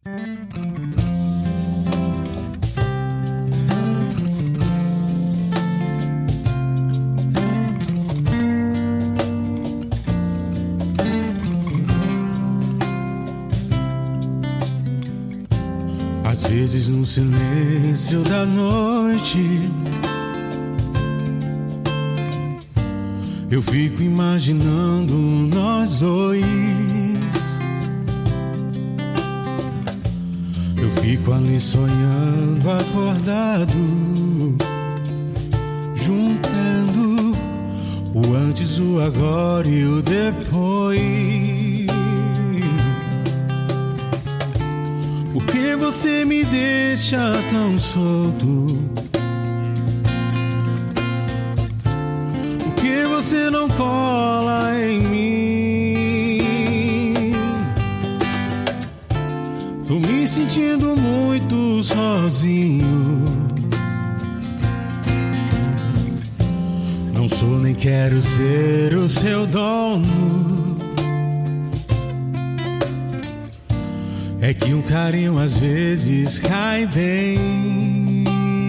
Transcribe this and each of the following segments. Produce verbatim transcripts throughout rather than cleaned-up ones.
Às vezes no silêncio da noite eu fico imaginando nós dois. Eu fico ali sonhando acordado, juntando o antes, o agora e o depois. Por que você me deixa tão solto? Por que você não cola em mim? Tô me sentindo muito sozinho. Não sou nem quero ser o seu dono. É que um carinho às vezes cai bem.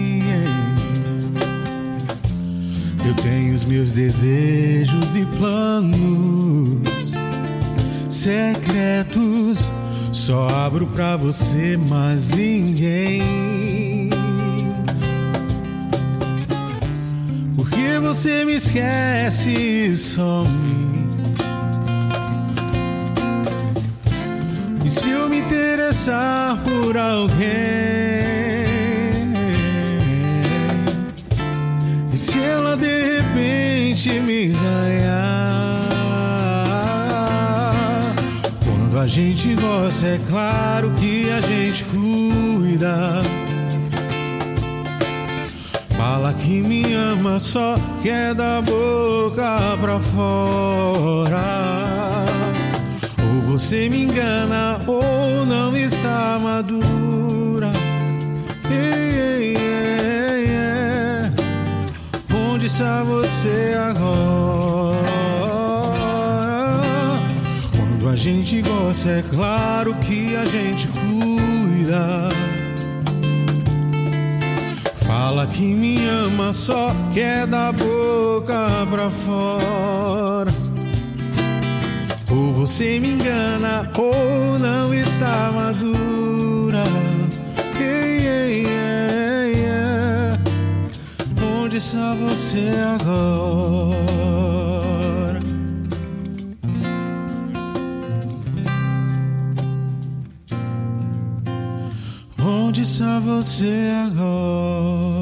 Eu tenho os meus desejos e planos secretos, só abro pra você, mas ninguém. Por que você me esquece e some? E se eu me interessar por alguém? E se ela de repente me ganhar? Quando a gente gosta, é claro que a gente cuida. Fala que me ama, só quer da boca pra fora. Ou você me engana ou não está madura. Ei, ei, ei, ei. Onde está você agora? Quando a gente gosta, é claro que a gente cuida. Fala que me ama, só quer da boca pra fora. Ou você me engana ou não está madura. Ei, ei, ei, ei. Onde está você agora? Onde está você agora?